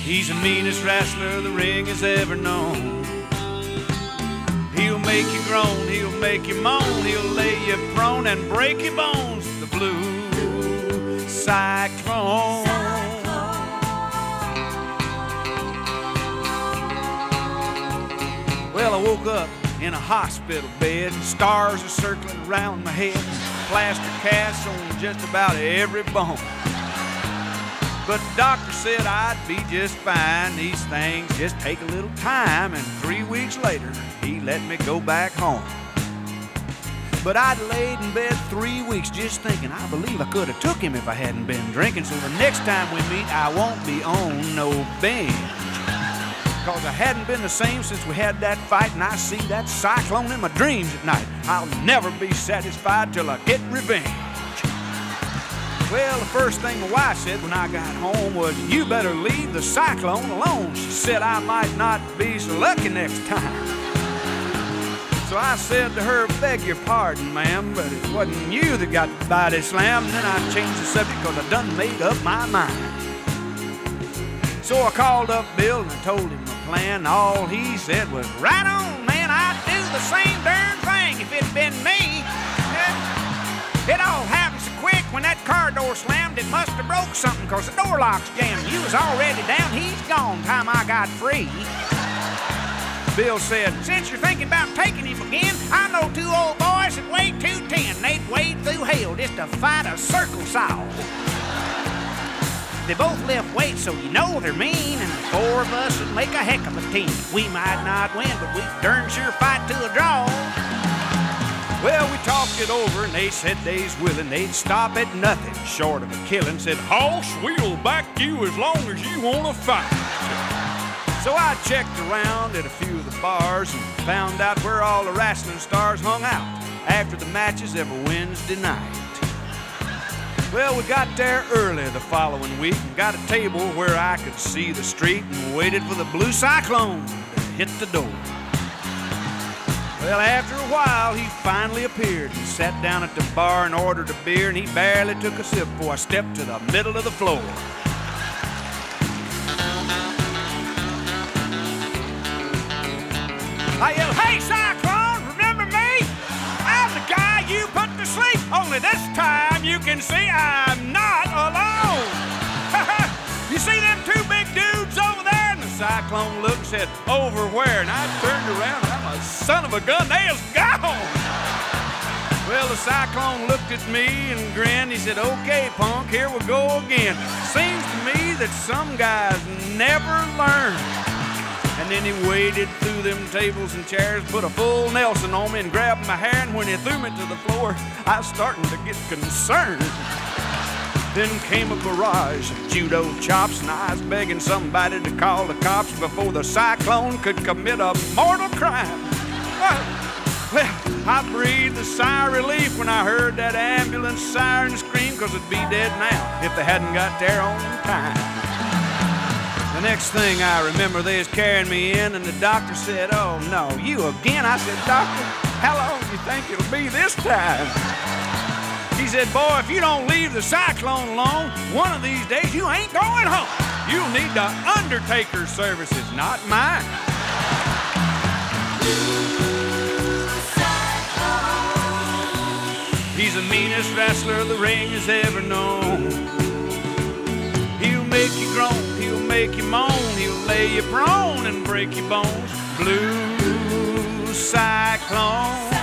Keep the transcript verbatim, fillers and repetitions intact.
He's the meanest wrestler the ring has ever known. He'll make you groan, he'll make you moan, he'll lay you prone and break your bones. The Blue Cyclone. Well, I woke up in a hospital bed, stars are circling around my head, plaster casts on just about every bone. But the doctor said I'd be just fine. These things just take a little time, and three weeks later, he let me go back home. But I'd laid in bed three weeks just thinking, I believe I could have took him if I hadn't been drinking. So the next time we meet, I won't be on no bench. Cause I hadn't been the same since we had that fight, and I see that cyclone in my dreams at night. I'll never be satisfied till I get revenge. Well, the first thing my wife said when I got home was, you better leave the cyclone alone. She said I might not be so lucky next time. So I said to her, beg your pardon, ma'am, but it wasn't you that got the body slammed. And then I changed the subject because I done made up my mind. So I called up Bill and I told him my plan. All he said was, right on, man, I'd do the same darn thing if it'd been me. It all happened so quick when that car door slammed, it must have broke something cause the door lock's jammed. You was already down, he's gone time I got free. Bill said, since you're thinking about taking him again, I know two old boys that weigh two ten. They'd wade through hell just to fight a circle saw. They both lift weights, so you know they're mean, and the four of us would make a heck of a team. We might not win, but we darn sure fight to a draw. Well, we talked it over, and they said they's willing. They'd stop at nothing short of a killing. Said, hoss, we'll back you as long as you want to fight. So I checked around at a few of the bars and found out where all the wrestling stars hung out after the matches every Wednesday night. Well, we got there early the following week and got a table where I could see the street and waited for the Blue Cyclone to hit the door. Well, after a while, he finally appeared and sat down at the bar and ordered a beer, and he barely took a sip before I stepped to the middle of the floor. I yelled, hey, Cyclone, remember me? I'm the guy you put to sleep, only this time you can see I'm not alone. You see them two big dudes over there? And the Cyclone looked and said, over where? And I turned around, and I'm a son of a gun, they is gone. Well, the Cyclone looked at me and grinned. He said, okay, punk, here we go again. Seems to me that some guys never learn. And then he waded through them tables and chairs, put a full Nelson on me and grabbed my hair, and when he threw me to the floor, I was starting to get concerned. Then came a barrage of judo chops, and I was begging somebody to call the cops before the Cyclone could commit a mortal crime. Well, I breathed a sigh of relief when I heard that ambulance siren scream, because it'd be dead now if they hadn't got there on time. The next thing I remember, they was carrying me in, and the doctor said, oh, no, you again? I said, doctor, how long do you think it'll be this time? He said, boy, if you don't leave the Cyclone alone, one of these days you ain't going home. You'll need the Undertaker's services, not mine. He's the meanest wrestler the ring has ever known. He'll make you groan, he'll make you moan, he'll lay you prone and break your bones. Blue Cyclone.